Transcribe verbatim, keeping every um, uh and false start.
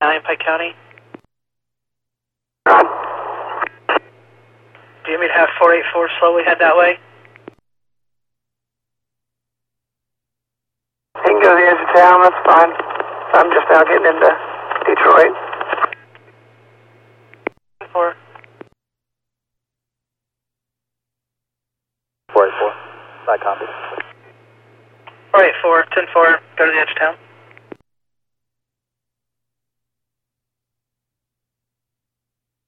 nine Pike County. Ron. Do you want me to have four eight four slowly head that way? He can go to the edge of town, that's fine. I'm just now getting into Detroit. Four. four eight four. Not copy. four eight four, ten four, go to the edge of town.